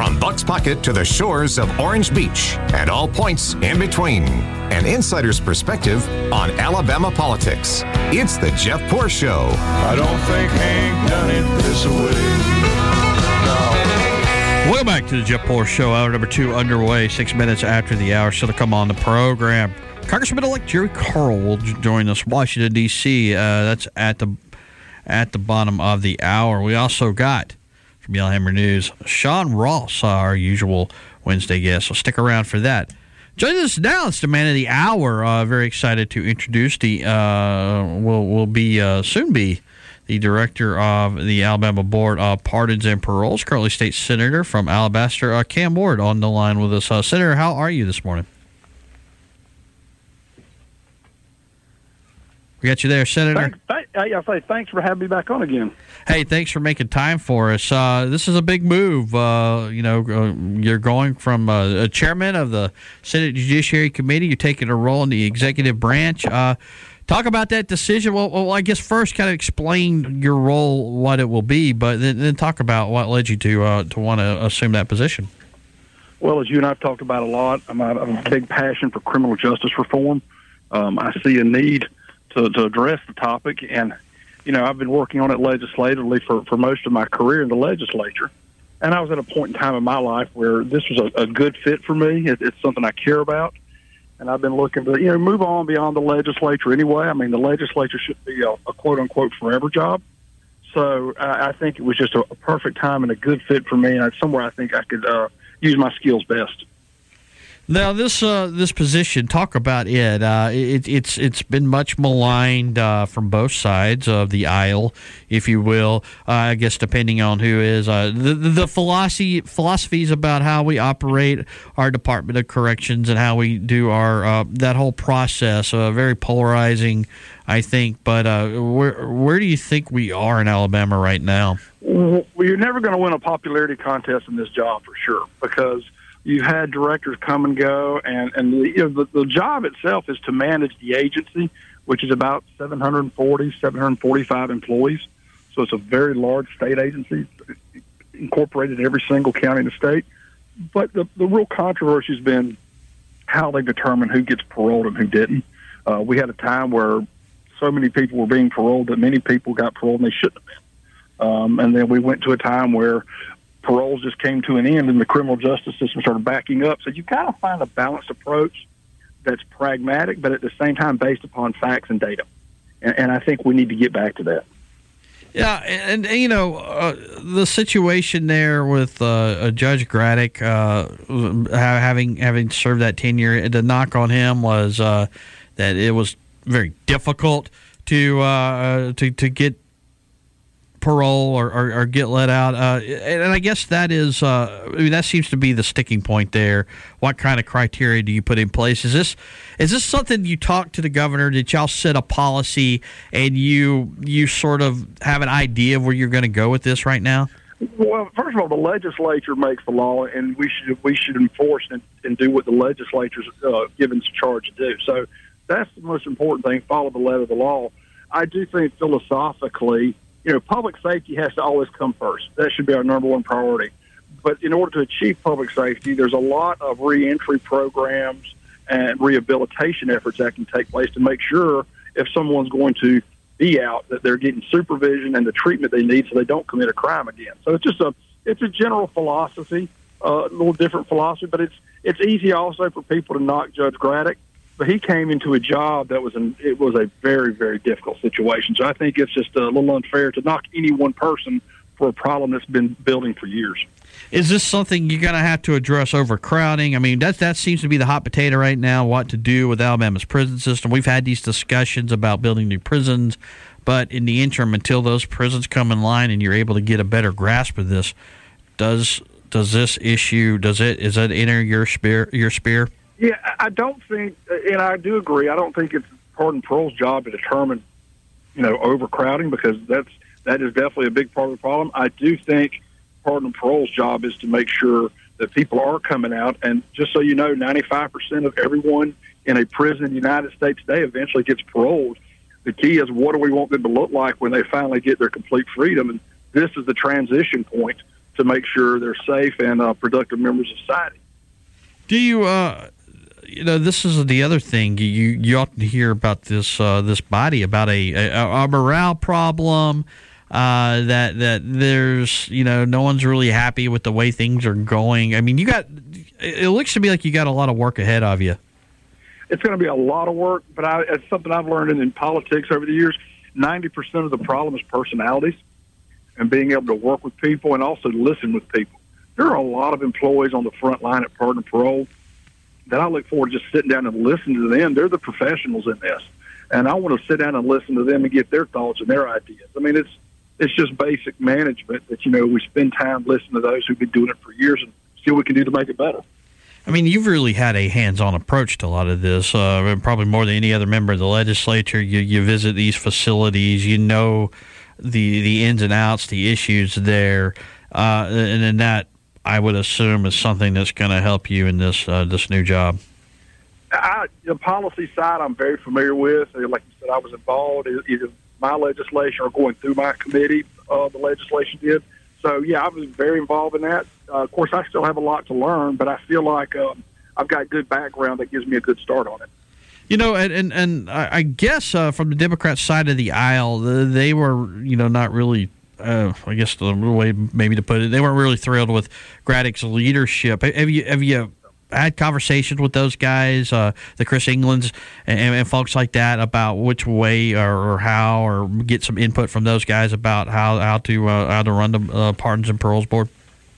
From Buck's Pocket to the shores of Orange Beach and all points in between. An insider's perspective on Alabama politics. It's the Jeff Poor Show. I don't think Hank done it this way. No. Welcome back to the Jeff Poor Show. Hour number 2 underway, 6 minutes after the hour. Still to come on the program. Congressman-elect Jerry Carl will join us, Washington, D.C. That's at the bottom of the hour. We also got, from Yellowhammer News, Sean Ross, our usual Wednesday guest. So stick around for that. Joining us now, it's the man of the hour. Very excited to introduce the soon be the director of the Alabama Board of Pardons and Paroles, currently state senator from Alabaster, Cam Ward, on the line with us. Senator, how are you this morning? We got you there, Senator. Thanks for having me back on again. Hey, thanks for making time for us. This is a big move. You're going from a chairman of the Senate Judiciary Committee. You're taking a role in the executive branch. Talk about that decision. Well, I guess first kind of explain your role, what it will be, but then talk about what led you to want to assume that position. Well, as you and I have talked about a lot, I'm a big passion for criminal justice reform. I see a need to address the topic, and I've been working on it legislatively for most of my career in the legislature, and I was at a point in time in my life where this was a good fit for me. It's something I care about, and I've been looking to move on beyond the legislature anyway. I mean, the legislature should be a quote-unquote forever job, so I think it was just a perfect time and a good fit for me, and it's somewhere I think I could use my skills best. Now, this position, talk about it. It's been much maligned from both sides of the aisle, if you will. I guess depending on who is the philosophies about how we operate our Department of Corrections and how we do our that whole process. Very polarizing, I think. But where do you think we are in Alabama right now? Well, you're never going to win a popularity contest in this job for sure, because you've had directors come and go, and the job itself is to manage the agency, which is about 745 employees. So it's a very large state agency, incorporated in every single county in the state. But the real controversy has been how they determine who gets paroled and who didn't. We had a time where so many people were being paroled that many people got paroled and they shouldn't have been. And then we went to a time where paroles just came to an end and the criminal justice system started backing up. So you got to find a balanced approach that's pragmatic, but at the same time based upon facts and data. And I think we need to get back to that. Yeah, and the situation there with Judge Graddick having served that tenure, the knock on him was that it was very difficult to get parole or get let out, and I guess that is that seems to be the sticking point there. What kind of criteria do you put in place? Is this something you talk to the governor? Did y'all set a policy and you sort of have an idea of where you're going to go with this right now? Well, first of all, the legislature makes the law, and we should enforce and do what the legislature's given charge to do. So that's the most important thing. Follow the letter of the law. I do think philosophically, public safety has to always come first. That should be our number one priority. But in order to achieve public safety, there's a lot of reentry programs and rehabilitation efforts that can take place to make sure if someone's going to be out, that they're getting supervision and the treatment they need so they don't commit a crime again. So it's a general philosophy, a little different philosophy, but it's easy also for people to knock Judge Graddick. But he came into a job that was a very, very difficult situation. So I think it's just a little unfair to knock any one person for a problem that's been building for years. Is this something you're going to have to address, overcrowding? I mean, that seems to be the hot potato right now, what to do with Alabama's prison system. We've had these discussions about building new prisons, but in the interim, until those prisons come in line and you're able to get a better grasp of this, does this issue, does it enter your sphere? Yeah, I don't think, and I do agree, I don't think it's pardon parole's job to determine, overcrowding, because that is definitely a big part of the problem. I do think pardon parole's job is to make sure that people are coming out, and just so you know, 95% of everyone in a prison in the United States today eventually gets paroled. The key is, what do we want them to look like when they finally get their complete freedom? And this is the transition point to make sure they're safe and productive members of society. Do you, this is the other thing. You often hear about this body, about a morale problem, that there's, no one's really happy with the way things are going. I mean, it looks to me like you got a lot of work ahead of you. It's going to be a lot of work, but it's something I've learned in politics over the years. 90% of the problem is personalities and being able to work with people and also listen with people. There are a lot of employees on the front line at Pardon and Parole that I look forward to just sitting down and listening to them. They're the professionals in this, and I want to sit down and listen to them and get their thoughts and their ideas. I mean, it's just basic management that, we spend time listening to those who've been doing it for years and see what we can do to make it better. I mean, you've really had a hands-on approach to a lot of this, probably more than any other member of the legislature. You visit these facilities, the ins and outs, the issues there, and then that, I would assume, is something that's going to help you in this new job. The policy side I'm very familiar with. Like you said, I was involved either my legislation or going through my committee, the legislation did. So, yeah, I was very involved in that. Of course, I still have a lot to learn, but I feel like I've got good background that gives me a good start on it. And I guess from the Democrat side of the aisle, they were, not really, I guess the way maybe to put it, they weren't really thrilled with Graddick's leadership. Have you had conversations with those guys, the Chris Englands and folks like that, about which way or how, or get some input from those guys about how to run the Pardons and Paroles Board?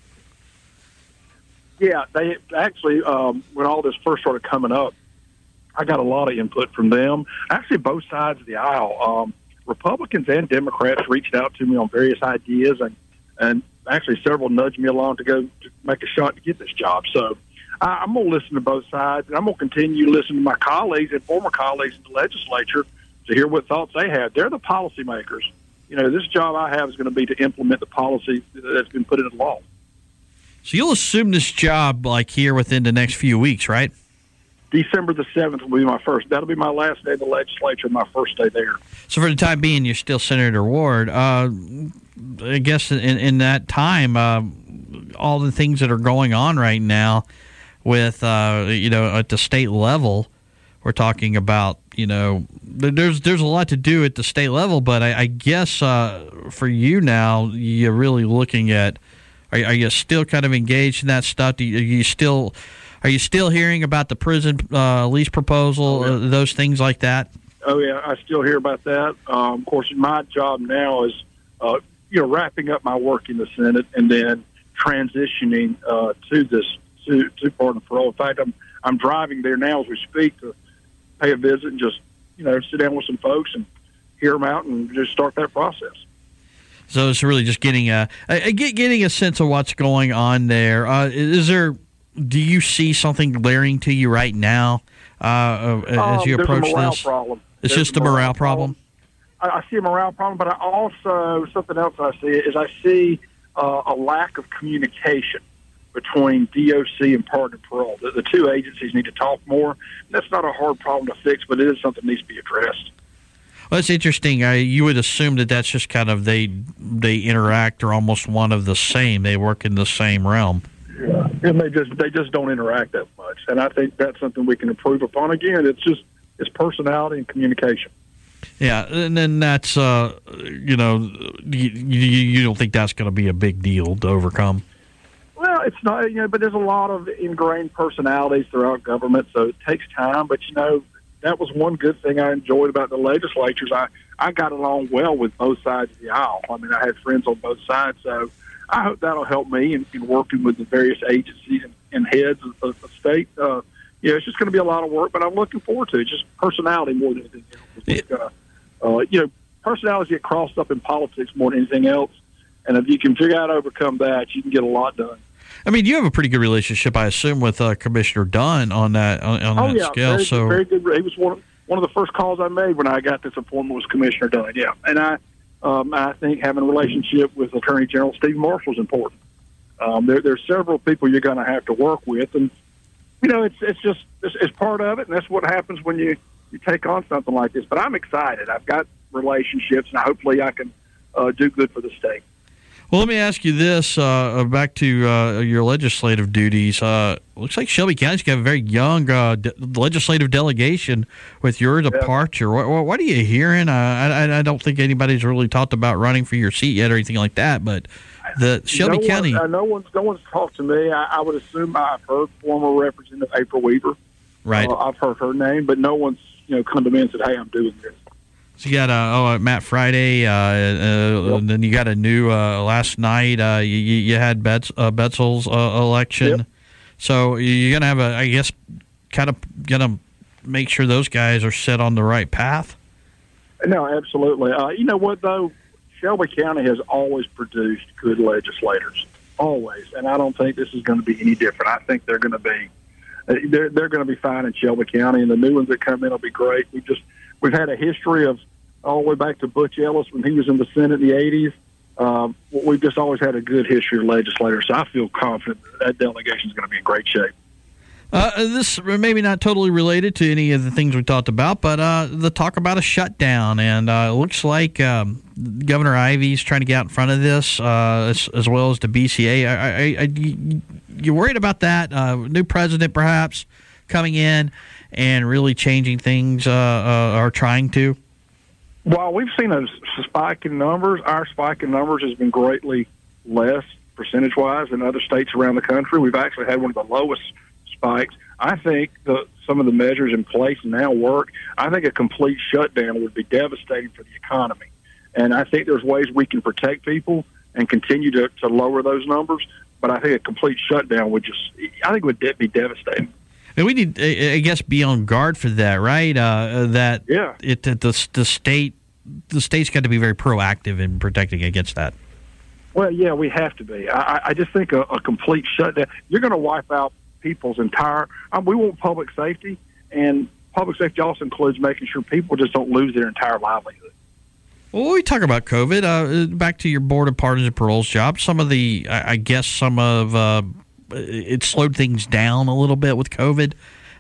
Yeah, they actually, when all this first started coming up, I got a lot of input from them. Actually, both sides of the aisle. Republicans and Democrats reached out to me on various ideas, and actually several nudged me along to go to make a shot to get this job. So I'm going to listen to both sides, and I'm going to continue to listen to my colleagues and former colleagues in the legislature to hear what thoughts they have. They're the policymakers. This job I have is going to be to implement the policy that's been put into law. So you'll assume this job here within the next few weeks, right? December the 7th will be my first. That'll be my last day in the legislature, my first day there. So for the time being, you're still Senator Ward. I guess in that time, all the things that are going on right now with, at the state level, we're talking about, there's a lot to do at the state level, but I guess for you now, you're really looking at, are you still kind of engaged in that stuff? Are you still hearing about the prison lease proposal, those things like that? Oh, yeah, I still hear about that. Of course, my job now is, wrapping up my work in the Senate and then transitioning to Pardon and Parole. In fact, I'm driving there now as we speak to pay a visit and just, sit down with some folks and hear them out and just start that process. So it's really just getting a sense of what's going on there. Do you see something glaring to you right now as you approach this? There's a morale problem. It's just a morale problem? I see a morale problem, but I also, something else I see is I see a lack of communication between DOC and Pardon and Parole. The two agencies need to talk more. That's not a hard problem to fix, but it is something that needs to be addressed. Well, it's interesting. You would assume that that's just kind of they interact, or almost one of the same. They work in the same realm. Yeah, and they just don't interact that much. And I think that's something we can improve upon. Again, it's personality and communication. Yeah, and then that's you don't think that's going to be a big deal to overcome? Well, it's not. But there's a lot of ingrained personalities throughout government, so it takes time. But that was one good thing I enjoyed about the legislatures. I got along well with both sides of the aisle. I mean, I had friends on both sides, so I hope that'll help me in working with the various agencies and heads of the state. It's just going to be a lot of work, but I'm looking forward to it. Just personality more than anything else. Personalities get crossed up in politics more than anything else, and if you can figure out how to overcome that, you can get a lot done. I mean, you have a pretty good relationship, I assume, with Commissioner Dunn on that scale. Very good. He was one of the first calls I made when I got this appointment was Commissioner Dunn. Yeah, and I think having a relationship with Attorney General Steve Marshall is important. There's several people you're going to have to work with, and it's part of it, and that's what happens when you take on something like this. But I'm excited. I've got relationships, and hopefully I can do good for the state. Well, let me ask you this. Back to your legislative duties. Looks like Shelby County's got a very young legislative delegation with your departure. What are you hearing? I don't think anybody's really talked about running for your seat yet or anything like that, but the Shelby County... No one's talked to me. I would assume I've heard former Representative April Weaver. Right. I've heard her name, but no one's come to me and said, hey, I'm doing this. So you got Matt Friday, and then you got a new last night. You had Betzel's election, Yep. So you're gonna have I guess, kind of gonna make sure those guys are set on the right path. No, absolutely. You know what though, Shelby County has always produced good legislators, always, and I don't think this is going to be any different. I think they're going to be they're going to be fine in Shelby County, and the new ones that come in will be great. We've had a history of all the way back to Butch Ellis when he was in the Senate in the 80s. We've just always had a good history of legislators, so I feel confident that delegation is going to be in great shape. This maybe not totally related to any of the things we talked about, but the talk about a shutdown, and it looks like Governor Ivey's trying to get out in front of this, as well as the BCA. You worried about that? New president perhaps coming in and really changing things, or trying to? While we've seen a spike in numbers, our spike in numbers has been greatly less percentage-wise than other states around the country. We've actually had one of the lowest spikes. I think some of the measures in place now work. I think a complete shutdown would be devastating for the economy. And I think there's ways we can protect people and continue to lower those numbers. But I think a complete shutdown would be devastating. And we need, I guess, be on guard for that, right? The state's got to be very proactive in protecting against that. Well, yeah, we have to be. I just think a complete shutdown, you're going to wipe out people's entire. We want public safety, and public safety also includes making sure people just don't lose their entire livelihood. Well, we talk about COVID. Back to your Board of Pardons and Paroles job. It slowed things down a little bit with COVID.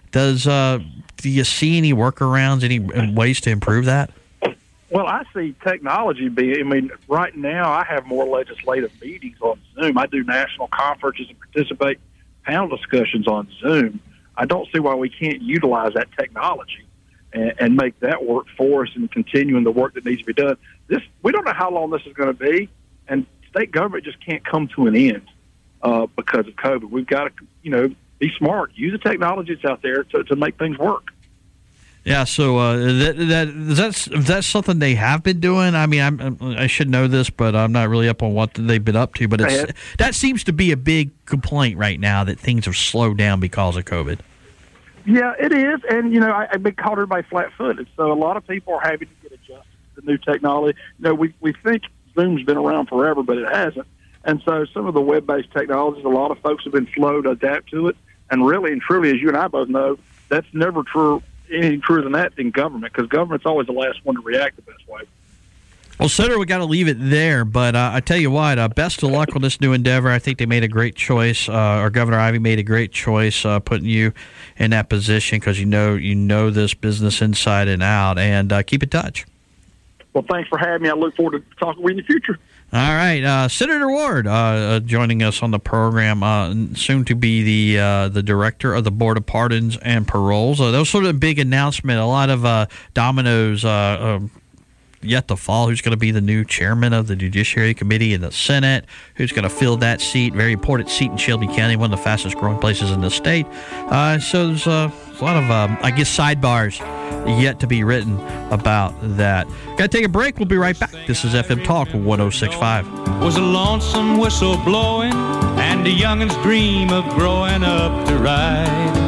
Do you see any workarounds, any ways to improve that? Well, I see technology right now I have more legislative meetings on Zoom. I do national conferences and participate panel discussions on Zoom. I don't see why we can't utilize that technology and make that work for us and continuing the work that needs to be done. We don't know how long this is going to be, and state government just can't come to an end because of COVID. We've got to, be smart. Use the technology that's out there to make things work. Yeah, so that's something they have been doing. I mean, I should know this, but I'm not really up on what they've been up to. But that seems to be a big complaint right now, that things have slowed down because of COVID. Yeah, it is, and I've been caught everybody flat-footed. So a lot of people are having to get adjusted to the new technology. We think Zoom's been around forever, but it hasn't. And so some of the web-based technologies, a lot of folks have been slow to adapt to it. And really and truly, as you and I both know, that's never true. Anything truer than that in government, because government's always the last one to react the best way. Well, Senator, we got to leave it there, but I tell you what, best of luck with this new endeavor. I think they made a great choice, or Governor Ivey made a great choice putting you in that position, because you know this business inside and out, and keep in touch. Well, thanks for having me. I look forward to talking with you in the future. All right, Senator Ward joining us on the program, soon to be the director of the Board of Pardons and Paroles. That was sort of a big announcement. A lot of dominoes yet to fall. Who's going to be the new chairman of the Judiciary Committee in the Senate? Who's going to fill that seat? Very important seat in Shelby County, one of the fastest growing places in the state. So there's a lot of, sidebars yet to be written about that. Got to take a break. We'll be right back. This is FM Talk 106.5. Was a lonesome whistle blowing and a youngin's dream of growing up to ride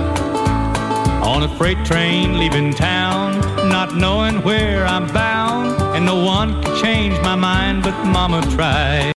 on a freight train leaving town, not knowing where I'm bound, and no one can change my mind but Mama tried.